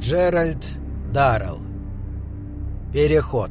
Джеральд Даррелл. Переход.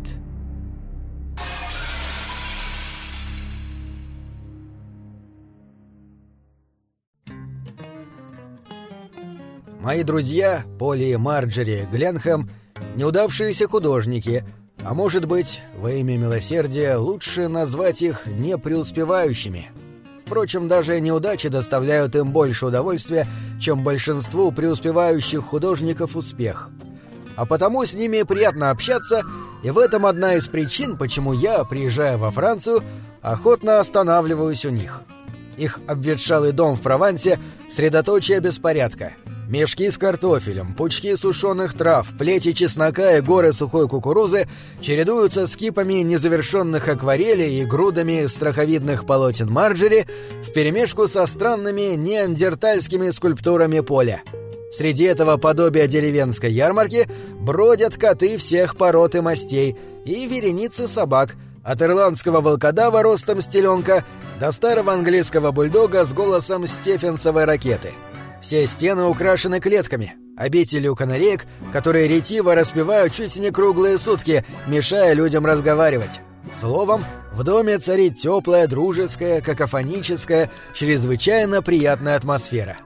Мои друзья, Поль и Марджери Гленхэм, неудавшиеся художники, а может быть, во имя милосердия, лучше назвать их непреуспевающими. Впрочем, даже неудачи доставляют им больше удовольствия, чем большинству преуспевающих художников успех. А потому с ними приятно общаться, и в этом одна из причин, почему я, приезжая во Францию, охотно останавливаюсь у них. Их обветшалый дом в Провансе — средоточие беспорядка. Мешки с картофелем, пучки сушеных трав, плети чеснока и горы сухой кукурузы чередуются с кипами незавершенных акварелей и грудами страховидных полотен Марджери вперемешку со странными неандертальскими скульптурами Поля. Среди этого подобия деревенской ярмарки бродят коты всех пород и мастей и вереницы собак, от ирландского волкодава ростом с теленка до старого английского бульдога с голосом стефенсовой ракеты. Все стены украшены клетками, обителью канареек, которые ретиво распевают чуть не круглые сутки, мешая людям разговаривать. Словом, в доме царит теплая, дружеская, какофоническая, чрезвычайно приятная атмосфера.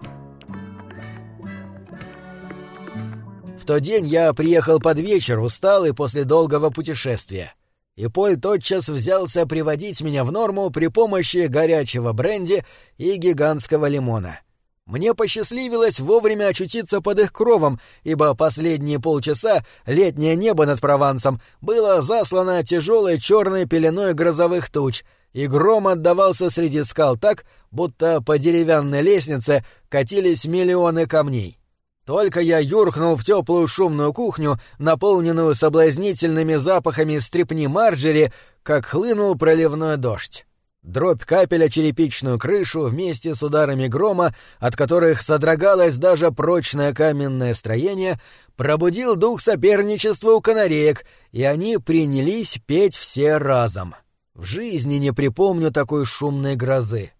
В тот день я приехал под вечер, усталый после долгого путешествия. И Поль тотчас взялся приводить меня в норму при помощи горячего бренди и гигантского лимона. Мне посчастливилось вовремя очутиться под их кровом, ибо последние полчаса летнее небо над Провансом было заслано тяжелой черной пеленой грозовых туч, и гром отдавался среди скал так, будто по деревянной лестнице катились миллионы камней. Только я юркнул в теплую шумную кухню, наполненную соблазнительными запахами стрепни Марджери, как хлынул проливной дождь. Дробь капель о черепичную крышу вместе с ударами грома, от которых содрогалось даже прочное каменное строение, пробудил дух соперничества у канареек, и они принялись петь все разом. В жизни не припомню такой шумной грозы.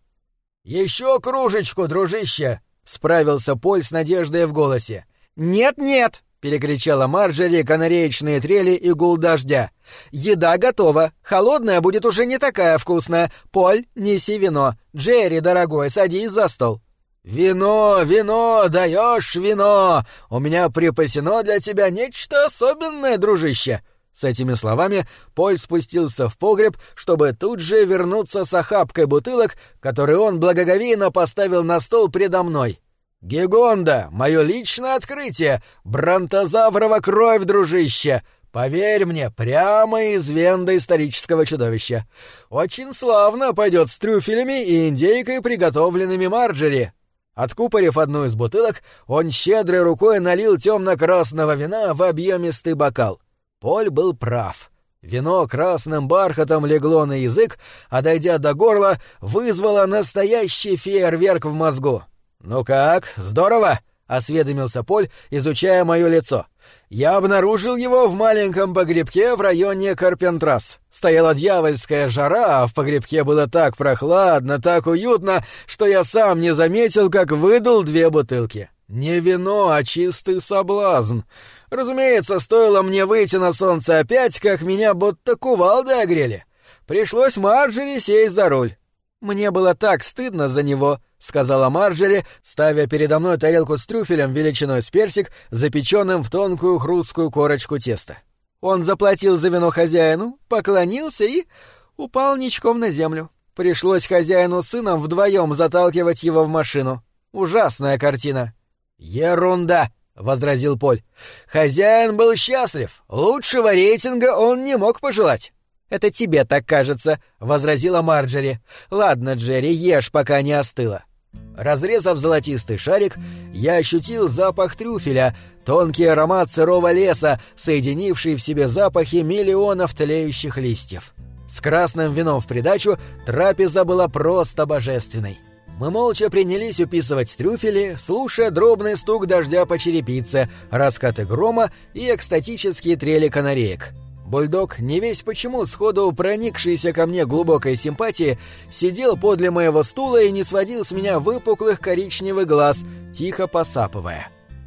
«Еще кружечку, дружище!» — справился Поль с надеждой в голосе. «Нет-нет!» — перекричала Марджери канареечные трели и гул дождя. «Еда готова. Холодная будет уже не такая вкусная. Поль, неси вино. Джерри, дорогой, садись за стол». «Вино, вино, даешь вино! У меня припасено для тебя нечто особенное, дружище!» С этими словами Поль спустился в погреб, чтобы тут же вернуться с охапкой бутылок, которые он благоговейно поставил на стол предо мной. «Гигонда, мое личное открытие! Бронтозаврова кровь, дружище! Поверь мне, прямо из вен доисторического чудовища. Очень славно пойдет с трюфелями и индейкой, приготовленными Марджери». Откупорив одну из бутылок, он щедрой рукой налил темно-красного вина в объемистый бокал. Поль был прав. Вино красным бархатом легло на язык, а, дойдя до горла, вызвало настоящий фейерверк в мозгу. «Ну как, здорово?» — осведомился Поль, изучая мое лицо. «Я обнаружил его в маленьком погребке в районе Карпентрас. Стояла дьявольская жара, а в погребке было так прохладно, так уютно, что я сам не заметил, как выдул 2 бутылки. Не вино, а чистый соблазн. Разумеется, стоило мне выйти на солнце опять, как меня будто кувалдой огрели. Пришлось Марджери сесть за руль. Мне было так стыдно за него», — сказала Марджери, ставя передо мной тарелку с трюфелем величиной с персик, запеченным в тонкую хрусткую корочку теста. Он заплатил за вино хозяину, поклонился и упал ничком на землю. Пришлось хозяину с сыном вдвоем заталкивать его в машину. Ужасная картина. «Ерунда!» — возразил Поль. «Хозяин был счастлив. Лучшего рейтинга он не мог пожелать». «Это тебе так кажется», — возразила Марджери. «Ладно, Джерри, ешь, пока не остыло». Разрезав золотистый шарик, я ощутил запах трюфеля, тонкий аромат сырого леса, соединивший в себе запахи миллионов тлеющих листьев. С красным вином в придачу трапеза была просто божественной. Мы молча принялись уписывать трюфели, слушая дробный стук дождя по черепице, раскаты грома и экстатические трели канареек. Бульдог, невесть почему сходу проникшийся ко мне глубокой симпатией, сидел подле моего стула и не сводил с меня выпуклых коричневых глаз, тихо посапывая.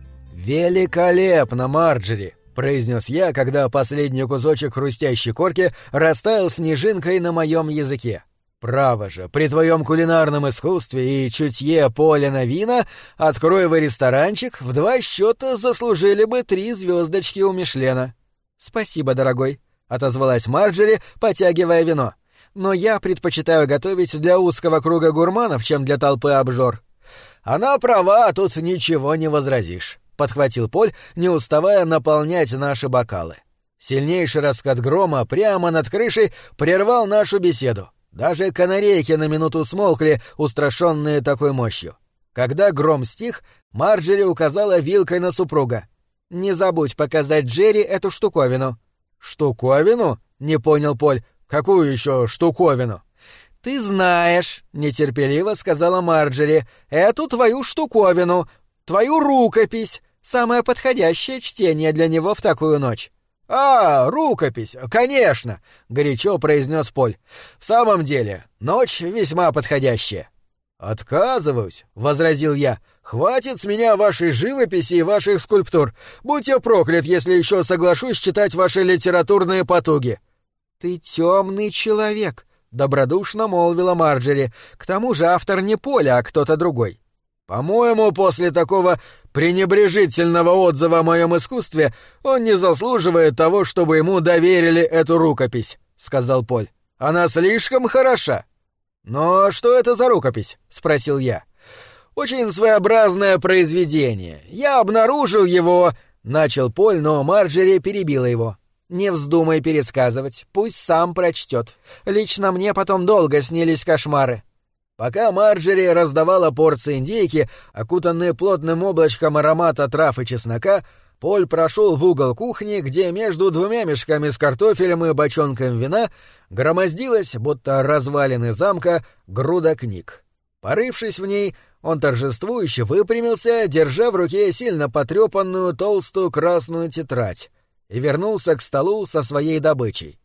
«Великолепно, Марджери!» — произнес я, когда последний кусочек хрустящей корки растаял снежинкой на моем языке. «Право же, при твоем кулинарном искусстве и чутье Поля на вина, открой вы ресторанчик, в 2 счета заслужили бы 3 звездочки у Мишлена». «Спасибо, дорогой», — отозвалась Марджери, потягивая вино. «Но я предпочитаю готовить для узкого круга гурманов, чем для толпы обжор». «Она права, тут ничего не возразишь», — подхватил Поль, не уставая наполнять наши бокалы. Сильнейший раскат грома прямо над крышей прервал нашу беседу. Даже канарейки на минуту смолкли, устрашенные такой мощью. Когда гром стих, Марджери указала вилкой на супруга. «Не забудь показать Джерри эту штуковину». «Штуковину?» — не понял Поль. «Какую еще штуковину?» «Ты знаешь», — нетерпеливо сказала Марджери, — «эту твою штуковину, твою рукопись, самое подходящее чтение для него в такую ночь». «А, рукопись, конечно!» — горячо произнес Поль. «В самом деле, ночь весьма подходящая». «Отказываюсь», — возразил я. «Хватит с меня вашей живописи и ваших скульптур. Будь я проклят, если еще соглашусь читать ваши литературные потуги». «Ты темный человек», — добродушно молвила Марджери. «К тому же автор не Поль, а кто-то другой». «По-моему, после такого пренебрежительного отзыва о моем искусстве он не заслуживает того, чтобы ему доверили эту рукопись», — сказал Поль. «Она слишком хороша». «Но что это за рукопись?» — спросил я. «Очень своеобразное произведение. Я обнаружил его...» — начал Поль, но Марджери перебила его. «Не вздумай пересказывать, пусть сам прочтет. Лично мне потом долго снились кошмары». Пока Марджери раздавала порции индейки, окутанные плотным облачком аромата трав и чеснока, Поль прошел в угол кухни, где между 2 мешками с картофелем и бочонком вина громоздилась, будто развалины замка, груда книг. Порывшись в ней, он торжествующе выпрямился, держа в руке сильно потрепанную толстую красную тетрадь, и вернулся к столу со своей добычей.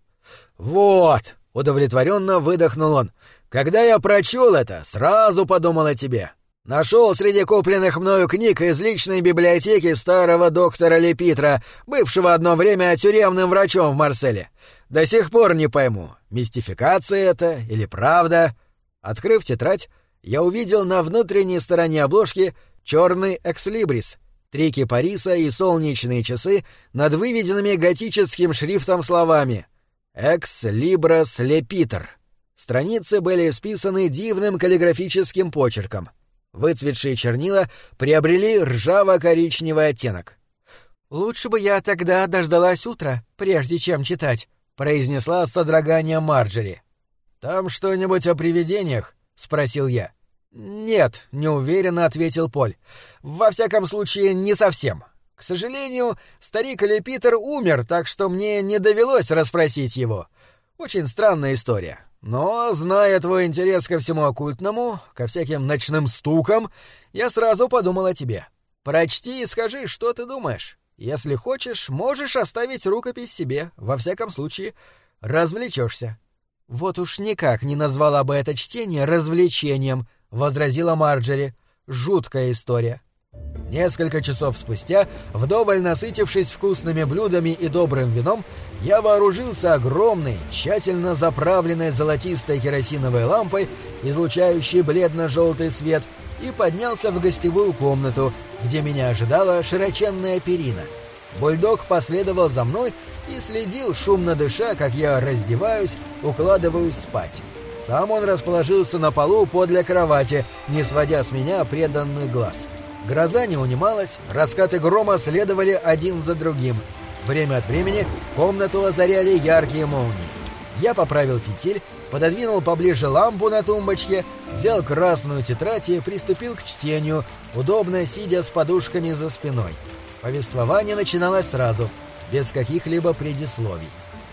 «Вот!» — удовлетворенно выдохнул он. «Когда я прочел это, сразу подумал о тебе. Нашел среди купленных мною книг из личной библиотеки старого доктора Лепитра, бывшего одно время тюремным врачом в Марселе. До сих пор не пойму, мистификация это или правда». Открыв тетрадь, я увидел на внутренней стороне обложки черный экслибрис, 3 кипариса и солнечные часы над выведенными готическим шрифтом словами «Экс Либрас Лепитр». Страницы были исписаны дивным каллиграфическим почерком. Выцветшие чернила приобрели ржаво-коричневый оттенок. «Лучше бы я тогда дождалась утра, прежде чем читать», — произнесла с содроганием Марджери. «Там что-нибудь о привидениях?» — спросил я. «Нет», — неуверенно ответил Поль. «Во всяком случае, не совсем. К сожалению, старик Лепитер умер, так что мне не довелось расспросить его. Очень странная история. Но, зная твой интерес ко всему оккультному, ко всяким ночным стукам, я сразу подумал о тебе. Прочти и скажи, что ты думаешь. Если хочешь, можешь оставить рукопись себе, во всяком случае, развлечешься». «Вот уж никак не назвала бы это чтение развлечением», — возразила Марджери. «Жуткая история». Несколько часов спустя, вдоволь насытившись вкусными блюдами и добрым вином, я вооружился огромной, тщательно заправленной золотистой керосиновой лампой, излучающей бледно-желтый свет, и поднялся в гостевую комнату, где меня ожидала широченная перина. Бульдог последовал за мной и следил, шумно дыша, как я раздеваюсь, укладываюсь спать. Сам он расположился на полу подле кровати, не сводя с меня преданный глаз. Гроза не унималась, раскаты грома следовали один за другим. Время от времени комнату озаряли яркие молнии. Я поправил фитиль, пододвинул поближе лампу на тумбочке, взял красную тетрадь и приступил к чтению, удобно сидя с подушками за спиной. Повествование начиналось сразу, без каких-либо предисловий.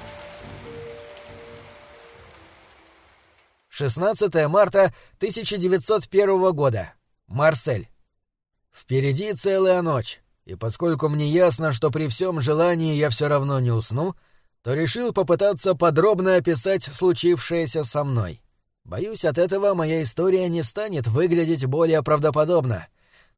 16 марта 1901 года. Марсель. Впереди целая ночь, и поскольку мне ясно, что при всем желании я все равно не усну, то решил попытаться подробно описать случившееся со мной. Боюсь, от этого моя история не станет выглядеть более правдоподобно.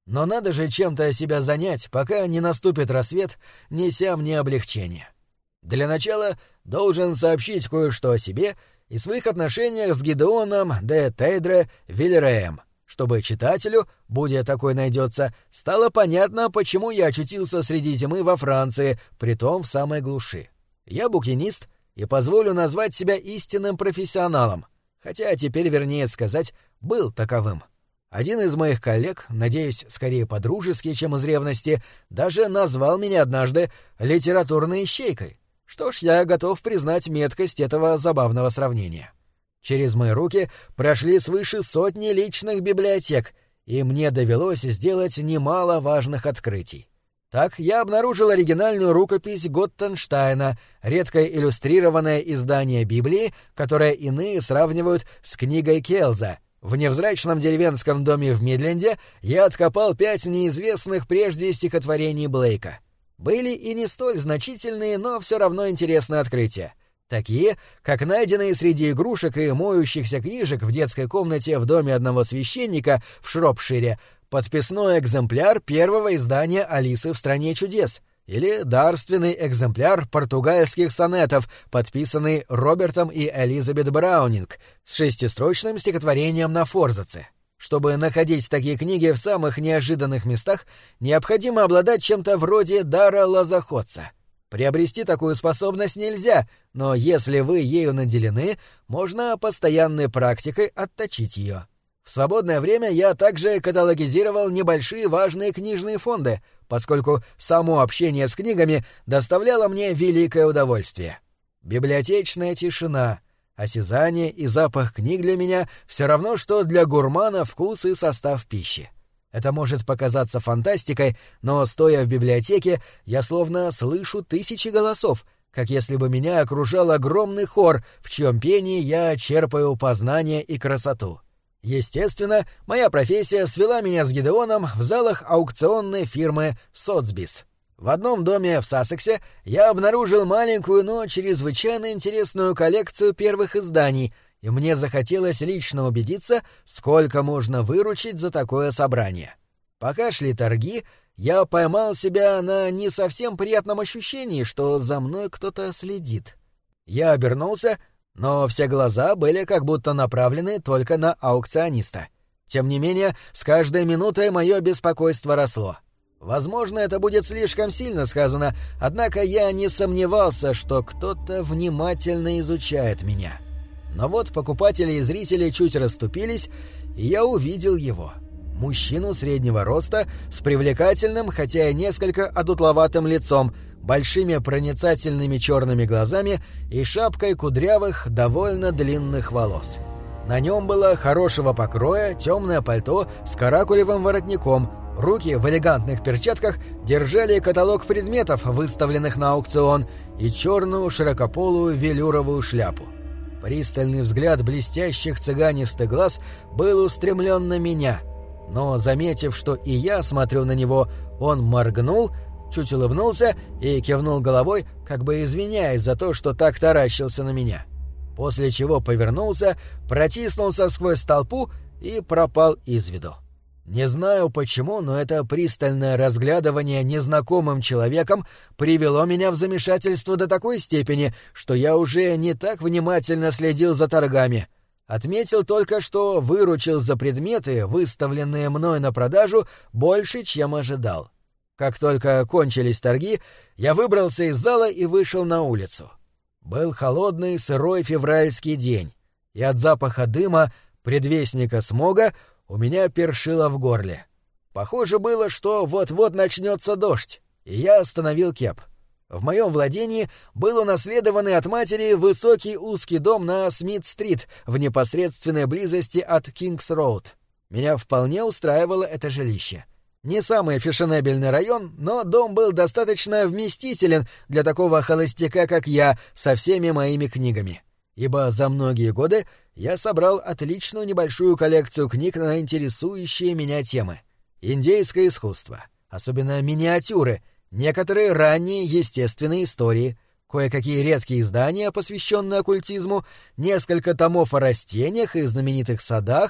Но надо же чем-то себя занять, пока не наступит рассвет, неся мне облегчение. Для начала должен сообщить кое-что о себе и своих отношениях с Гидеоном де Тейдре Вильреем, чтобы читателю, будь такой найдется, стало понятно, почему я очутился среди зимы во Франции, притом в самой глуши. Я букинист и позволю назвать себя истинным профессионалом, хотя теперь, вернее сказать, был таковым. Один из моих коллег, надеюсь, скорее по-дружески, чем из ревности, даже назвал меня однажды литературной ищейкой. Что ж, я готов признать меткость этого забавного сравнения. Через мои руки прошли свыше 100 личных библиотек, и мне довелось сделать немало важных открытий. Так я обнаружил оригинальную рукопись Готтенштайна, редкое иллюстрированное издание Библии, которое иные сравнивают с книгой Келза. В невзрачном деревенском доме в Мидленде я откопал 5 неизвестных прежде стихотворений Блейка. Были и не столь значительные, но все равно интересные открытия. Такие, как найденные среди игрушек и моющихся книжек в детской комнате в доме одного священника в Шропшире подписной экземпляр первого издания «Алисы в стране чудес» или дарственный экземпляр португальских сонетов, подписанный Робертом и Элизабет Браунинг, с 6-строчным стихотворением на форзаце. Чтобы находить такие книги в самых неожиданных местах, необходимо обладать чем-то вроде дара лозоходца. Приобрести такую способность нельзя, но если вы ею наделены, можно постоянной практикой отточить ее. В свободное время я также каталогизировал небольшие важные книжные фонды, поскольку само общение с книгами доставляло мне великое удовольствие. Библиотечная тишина, осязание и запах книг для меня все равно, что для гурмана вкус и состав пищи. Это может показаться фантастикой, но, стоя в библиотеке, я словно слышу тысячи голосов, как если бы меня окружал огромный хор, в чьем пении я черпаю познание и красоту. Естественно, моя профессия свела меня с Гидеоном в залах аукционной фирмы «Сотсбис». В одном доме в Сассексе я обнаружил маленькую, но чрезвычайно интересную коллекцию первых изданий, и мне захотелось лично убедиться, сколько можно выручить за такое собрание. Пока шли торги, я поймал себя на не совсем приятном ощущении, что за мной кто-то следит. Я обернулся, но все глаза были как будто направлены только на аукциониста. Тем не менее, с каждой минутой мое беспокойство росло. Возможно, это будет слишком сильно сказано, однако я не сомневался, что кто-то внимательно изучает меня. Но вот покупатели и зрители чуть расступились, и я увидел его. Мужчину среднего роста, с привлекательным, хотя и несколько одутловатым лицом, большими проницательными черными глазами и шапкой кудрявых, довольно длинных волос. На нем было хорошего покроя темное пальто с каракулевым воротником, руки в элегантных перчатках держали каталог предметов, выставленных на аукцион, и черную широкополую велюровую шляпу. Пристальный взгляд блестящих цыганистых глаз был устремлен на меня, но, заметив, что и я смотрю на него, он моргнул, чуть улыбнулся и кивнул головой, как бы извиняясь за то, что так таращился на меня. После чего повернулся, протиснулся сквозь толпу и пропал из виду. Не знаю почему, но это пристальное разглядывание незнакомым человеком привело меня в замешательство до такой степени, что я уже не так внимательно следил за торгами. Отметил только, что выручил за предметы, выставленные мной на продажу, больше, чем ожидал. Как только кончились торги, я выбрался из зала и вышел на улицу. Был холодный, сырой февральский день, и от запаха дыма, предвестника смога, у меня першило в горле. Похоже было, что вот-вот начнется дождь, и я остановил кеп. В моем владении был унаследованный от матери высокий узкий дом на Смит-стрит в непосредственной близости от Кингс-роуд. Меня вполне устраивало это жилище. Не самый фешенебельный район, но дом был достаточно вместителен для такого холостяка, как я, со всеми моими книгами. Ибо за многие годы я собрал отличную небольшую коллекцию книг на интересующие меня темы. Индейское искусство, особенно миниатюры, некоторые ранние естественные истории, кое-какие редкие издания, посвященные оккультизму, несколько томов о растениях и знаменитых садах,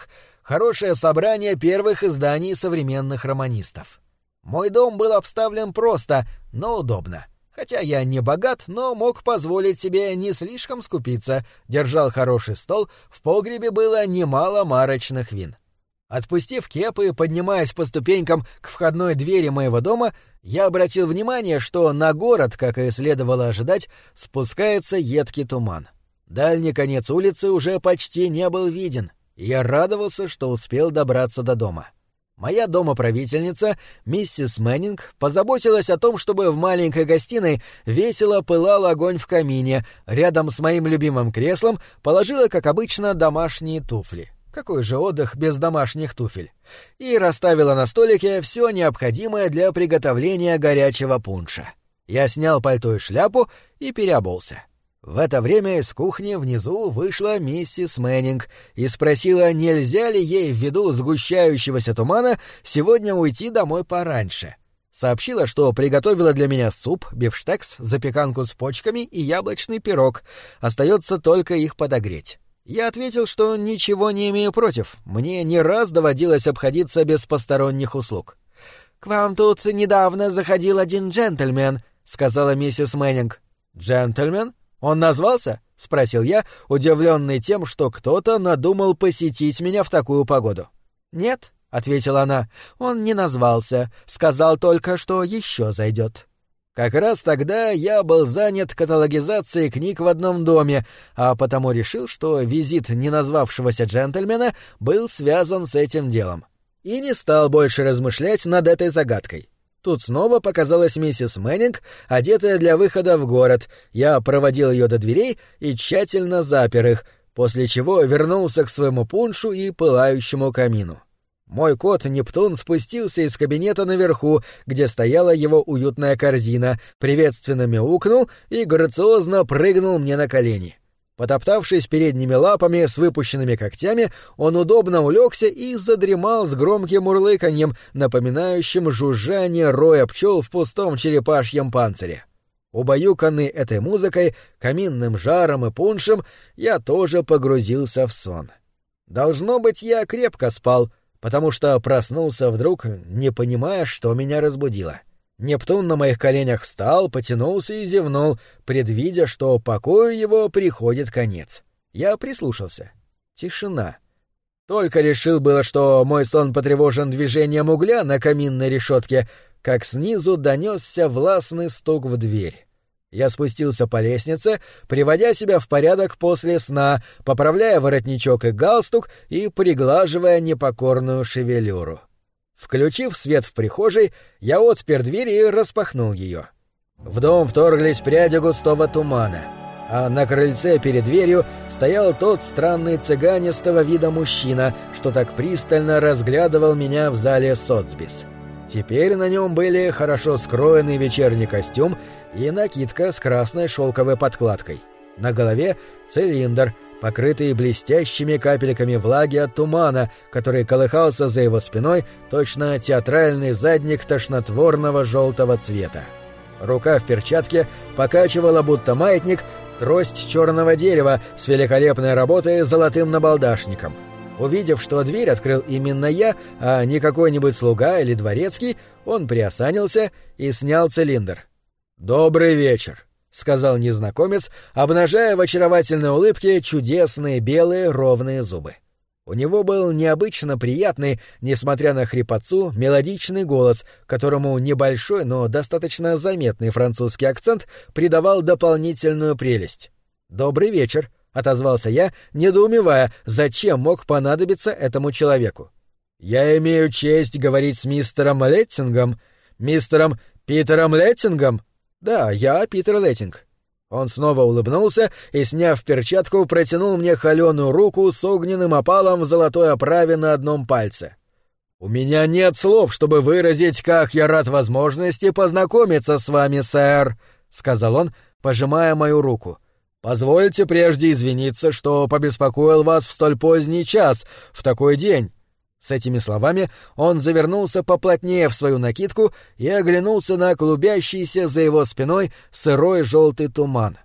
хорошее собрание первых изданий современных романистов. Мой дом был обставлен просто, но удобно. Хотя я не богат, но мог позволить себе не слишком скупиться, держал хороший стол, в погребе было немало марочных вин. Отпустив кеп и поднимаясь по ступенькам к входной двери моего дома, я обратил внимание, что на город, как и следовало ожидать, спускается едкий туман. Дальний конец улицы уже почти не был виден, и я радовался, что успел добраться до дома. Моя домоправительница, миссис Мэннинг, позаботилась о том, чтобы в маленькой гостиной весело пылал огонь в камине, рядом с моим любимым креслом положила, как обычно, домашние туфли. Какой же отдых без домашних туфель? И расставила на столике все необходимое для приготовления горячего пунша. Я снял пальто и шляпу и переобулся. В это время из кухни внизу вышла миссис Мэннинг и спросила, нельзя ли ей ввиду сгущающегося тумана сегодня уйти домой пораньше. Сообщила, что приготовила для меня суп, бифштекс, запеканку с почками и яблочный пирог. Остается только их подогреть. Я ответил, что ничего не имею против. Мне не раз доводилось обходиться без посторонних услуг. «К вам тут недавно заходил один джентльмен», — сказала миссис Мэннинг. «Джентльмен? Он назвался?» — спросил я, удивленный тем, что кто-то надумал посетить меня в такую погоду. «Нет», — ответила она, — «он не назвался, сказал только, что еще зайдет». Как раз тогда я был занят каталогизацией книг в одном доме, а потому решил, что визит неназвавшегося джентльмена был связан с этим делом. И не стал больше размышлять над этой загадкой. Тут снова показалась миссис Мэннинг, одетая для выхода в город. Я проводил ее до дверей и тщательно запер их, после чего вернулся к своему пуншу и пылающему камину. Мой кот Нептун спустился из кабинета наверху, где стояла его уютная корзина, приветственно мяукнул и грациозно прыгнул мне на колени. Потоптавшись передними лапами с выпущенными когтями, он удобно улегся и задремал с громким урлыканьем, напоминающим жужжание роя пчел в пустом черепашьем панцире. Убаюканный этой музыкой, каминным жаром и пуншем, я тоже погрузился в сон. Должно быть, я крепко спал, потому что проснулся вдруг, не понимая, что меня разбудило. Нептун на моих коленях встал, потянулся и зевнул, предвидя, что покою его приходит конец. Я прислушался. Тишина. Только решил было, что мой сон потревожен движением угля на каминной решетке, как снизу донесся властный стук в дверь. Я спустился по лестнице, приводя себя в порядок после сна, поправляя воротничок и галстук и приглаживая непокорную шевелюру. Включив свет в прихожей, я отпер дверь и распахнул ее. В дом вторглись пряди густого тумана, а на крыльце перед дверью стоял тот странный цыганистого вида мужчина, что так пристально разглядывал меня в зале Сотсбис. Теперь на нем были хорошо скроенный вечерний костюм и накидка с красной шелковой подкладкой. На голове цилиндр, покрытый блестящими капельками влаги от тумана, который колыхался за его спиной, точно театральный задник тошнотворного желтого цвета. Рука в перчатке покачивала, будто маятник, трость черного дерева с великолепной работой с золотым набалдашником. Увидев, что дверь открыл именно я, а не какой-нибудь слуга или дворецкий, он приосанился и снял цилиндр. «Добрый вечер», — сказал незнакомец, обнажая в очаровательной улыбке чудесные белые ровные зубы. У него был необычно приятный, несмотря на хрипотцу, мелодичный голос, которому небольшой, но достаточно заметный французский акцент придавал дополнительную прелесть. «Добрый вечер», — отозвался я, недоумевая, зачем мог понадобиться этому человеку. «Я имею честь говорить с мистером Леттингом, мистером Питером Леттингом?» «Да, я Питер Леттинг». Он снова улыбнулся и, сняв перчатку, протянул мне холеную руку с огненным опалом в золотой оправе на одном пальце. «У меня нет слов, чтобы выразить, как я рад возможности познакомиться с вами, сэр», — сказал он, пожимая мою руку. «Позвольте прежде извиниться, что побеспокоил вас в столь поздний час, в такой день». С этими словами он завернулся поплотнее в свою накидку и оглянулся на клубящийся за его спиной сырой желтый туман.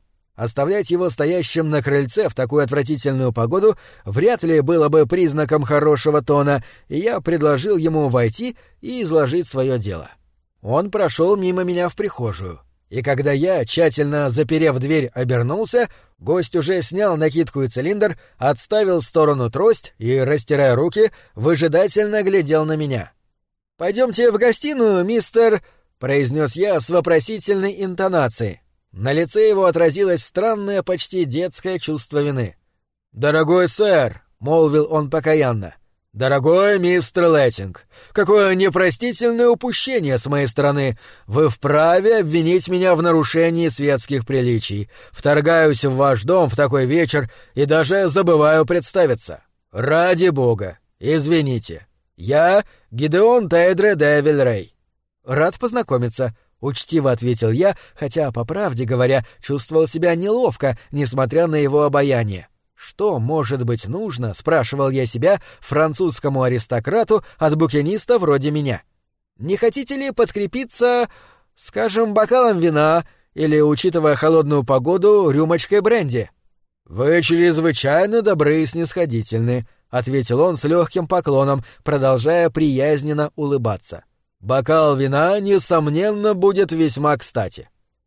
Оставлять его стоящим на крыльце в такую отвратительную погоду вряд ли было бы признаком хорошего тона, и я предложил ему войти и изложить свое дело. Он прошел мимо меня в прихожую, и когда я, тщательно заперев дверь, обернулся, гость уже снял накидку и цилиндр, отставил в сторону трость и, растирая руки, выжидательно глядел на меня. «Пойдемте в гостиную, мистер...» — произнес я с вопросительной интонацией. На лице его отразилось странное, почти детское чувство вины. «Дорогой сэр», — молвил он покаянно, — «дорогой мистер Леттинг, какое непростительное упущение с моей стороны. Вы вправе обвинить меня в нарушении светских приличий. Вторгаюсь в ваш дом в такой вечер и даже забываю представиться. Ради бога, извините. Я Гидеон Тейдре де Вильрей». «Рад познакомиться», — учтиво ответил я, хотя, по правде говоря, чувствовал себя неловко, несмотря на его обаяние. Что может быть нужно, спрашивал я себя, французскому аристократу от букиниста вроде меня? Не хотите ли подкрепиться, скажем, бокалом вина или, учитывая холодную погоду, рюмочкой бренди? «Вы чрезвычайно добры и снисходительны», — ответил он с легким поклоном, продолжая приязненно улыбаться. «Бокал вина, несомненно, будет весьма кстати».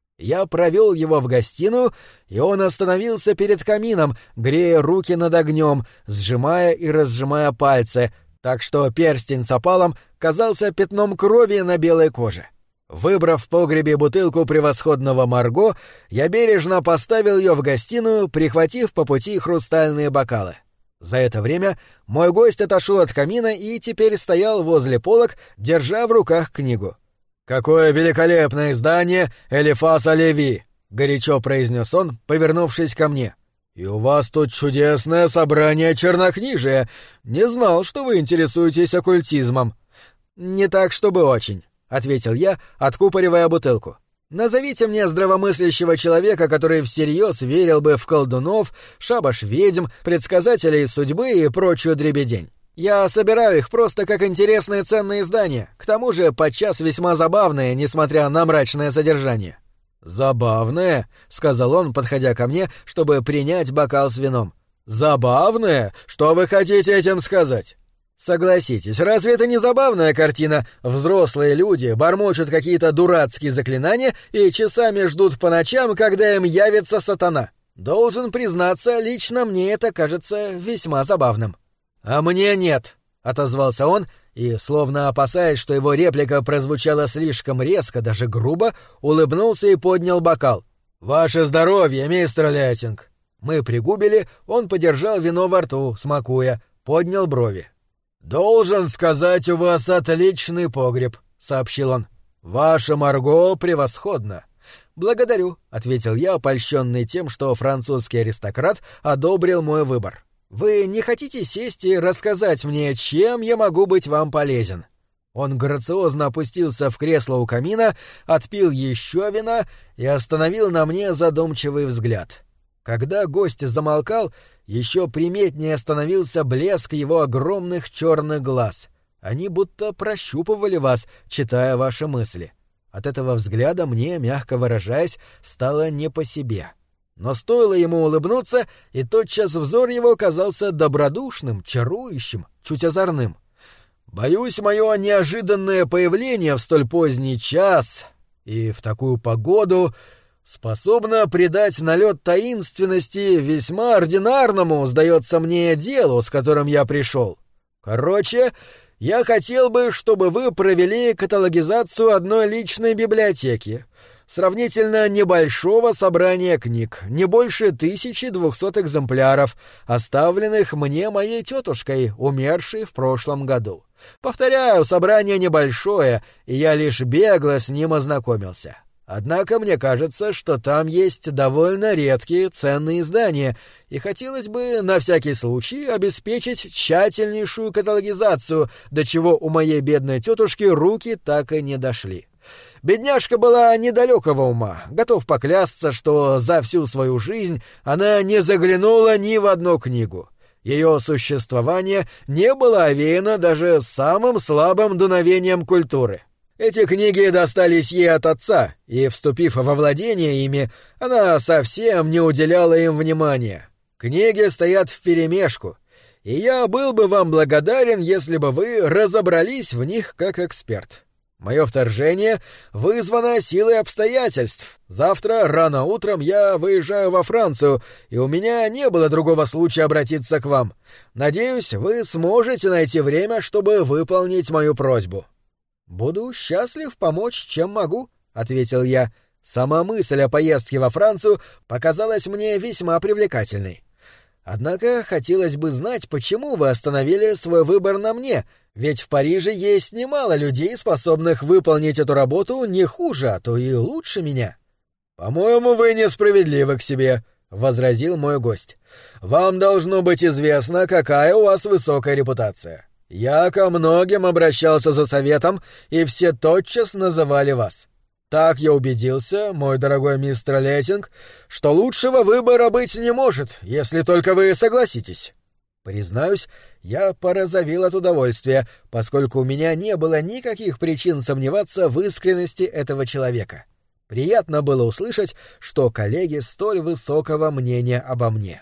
Я провел его в гостиную, и он остановился перед камином, грея руки над огнем, сжимая и разжимая пальцы, так что перстень с опалом казался пятном крови на белой коже. Выбрав в погребе бутылку превосходного Марго, я бережно поставил ее в гостиную, прихватив по пути хрустальные бокалы. За это время мой гость отошел от камина и теперь стоял возле полок, держа в руках книгу. «Какое великолепное издание Элифаса Леви!» — горячо произнес он, повернувшись ко мне. «И у вас тут чудесное собрание чернокнижия. Не знал, что вы интересуетесь оккультизмом». «Не так, чтобы очень», — ответил я, откупоривая бутылку. «Назовите мне здравомыслящего человека, который всерьез верил бы в колдунов, шабаш-ведьм, предсказателей судьбы и прочую дребедень. Я собираю их просто как интересные ценные издания, к тому же подчас весьма забавные, несмотря на мрачное содержание». «Забавное?» — сказал он, подходя ко мне, чтобы принять бокал с вином. «Забавное? Что вы хотите этим сказать?» «Согласитесь, разве это не забавная картина? Взрослые люди бормочут какие-то дурацкие заклинания и часами ждут по ночам, когда им явится сатана. Должен признаться, лично мне это кажется весьма забавным». «А мне нет», — отозвался он, и, словно опасаясь, что его реплика прозвучала слишком резко, даже грубо, улыбнулся и поднял бокал. «Ваше здоровье, мистер Леттинг». Мы пригубили, он подержал вино во рту, смакуя, поднял брови. «Должен сказать, у вас отличный погреб», — сообщил он. «Ваша Марго превосходна». «Благодарю», — ответил я, польщенный тем, что французский аристократ одобрил мой выбор. «Вы не хотите сесть и рассказать мне, чем я могу быть вам полезен?» Он грациозно опустился в кресло у камина, отпил еще вина и остановил на мне задумчивый взгляд. Когда гость замолкал, еще приметнее становился блеск его огромных черных глаз. Они будто прощупывали вас, читая ваши мысли. От этого взгляда мне, мягко выражаясь, стало не по себе. Но стоило ему улыбнуться, и тотчас взор его казался добродушным, чарующим, чуть озорным. «Боюсь, мое неожиданное появление в столь поздний час и в такую погоду способно придать налет таинственности весьма ординарному, сдается мне, делу, с которым я пришел. Короче, я хотел бы, чтобы вы провели каталогизацию одной личной библиотеки, сравнительно небольшого собрания книг, не больше 1200 экземпляров, оставленных мне моей тетушкой, умершей в прошлом году. Повторяю, собрание небольшое, и я лишь бегло с ним ознакомился. Однако мне кажется, что там есть довольно редкие ценные издания, и хотелось бы на всякий случай обеспечить тщательнейшую каталогизацию, до чего у моей бедной тетушки руки так и не дошли. Бедняжка была недалекого ума, готов поклясться, что за всю свою жизнь она не заглянула ни в одну книгу. Ее существование не было овеяно даже самым слабым дуновением культуры. Эти книги достались ей от отца, и, вступив во владение ими, она совсем не уделяла им внимания. Книги стоят вперемешку, и я был бы вам благодарен, если бы вы разобрались в них как эксперт. Мое вторжение вызвано силой обстоятельств. Завтра рано утром я выезжаю во Францию, и у меня не было другого случая обратиться к вам. Надеюсь, вы сможете найти время, чтобы выполнить мою просьбу». «Буду счастлив помочь, чем могу», — ответил я. Сама мысль о поездке во Францию показалась мне весьма привлекательной. «Однако хотелось бы знать, почему вы остановили свой выбор на мне, ведь в Париже есть немало людей, способных выполнить эту работу не хуже, а то и лучше меня». «По-моему, вы несправедливы к себе», — возразил мой гость. «Вам должно быть известно, какая у вас высокая репутация. Я ко многим обращался за советом, и все тотчас называли вас. Так я убедился, мой дорогой мистер Леттинг, что лучшего выбора быть не может, если только вы согласитесь». Признаюсь, я порозовел от удовольствия, поскольку у меня не было никаких причин сомневаться в искренности этого человека. Приятно было услышать, что коллеги столь высокого мнения обо мне.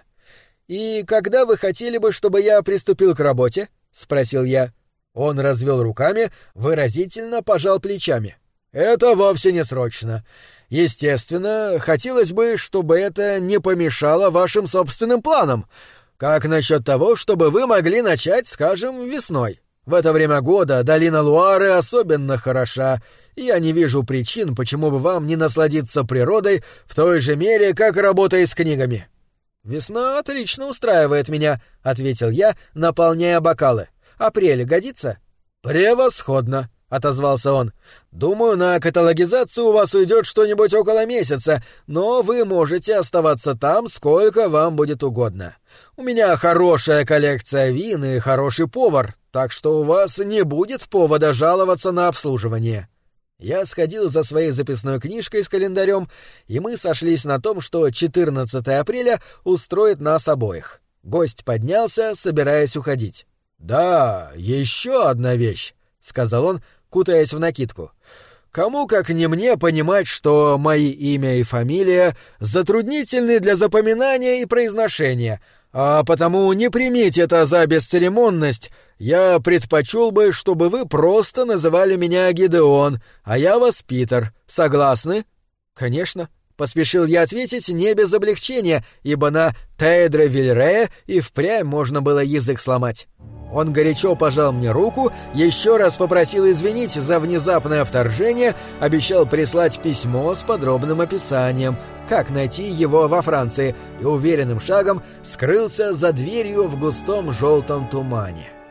«И когда вы хотели бы, чтобы я приступил к работе?» — спросил я. Он развел руками, выразительно пожал плечами. «Это вовсе не срочно. Естественно, хотелось бы, чтобы это не помешало вашим собственным планам. Как насчет того, чтобы вы могли начать, скажем, весной? В это время года долина Луары особенно хороша, и я не вижу причин, почему бы вам не насладиться природой в той же мере, как работой с книгами». «Весна отлично устраивает меня», — ответил я, наполняя бокалы. «Апрель годится?» «Превосходно», — отозвался он. «Думаю, на каталогизацию у вас уйдет что-нибудь около месяца, но вы можете оставаться там, сколько вам будет угодно. У меня хорошая коллекция вин и хороший повар, так что у вас не будет повода жаловаться на обслуживание». Я сходил за своей записной книжкой с календарем, и мы сошлись на том, что 14 апреля устроит нас обоих. Гость поднялся, собираясь уходить. «Да, еще одна вещь», — сказал он, кутаясь в накидку. «Кому, как не мне, понимать, что мои имя и фамилия затруднительны для запоминания и произношения, а потому не примите это за бесцеремонность. Я предпочел бы, чтобы вы просто называли меня Гидеон, а я вас Питер. Согласны?» «Конечно», — поспешил я ответить не без облегчения, ибо на Тейдре Вильре и впрямь можно было язык сломать. Он горячо пожал мне руку, еще раз попросил извинить за внезапное вторжение, обещал прислать письмо с подробным описанием, как найти его во Франции, и уверенным шагом скрылся за дверью в густом желтом тумане.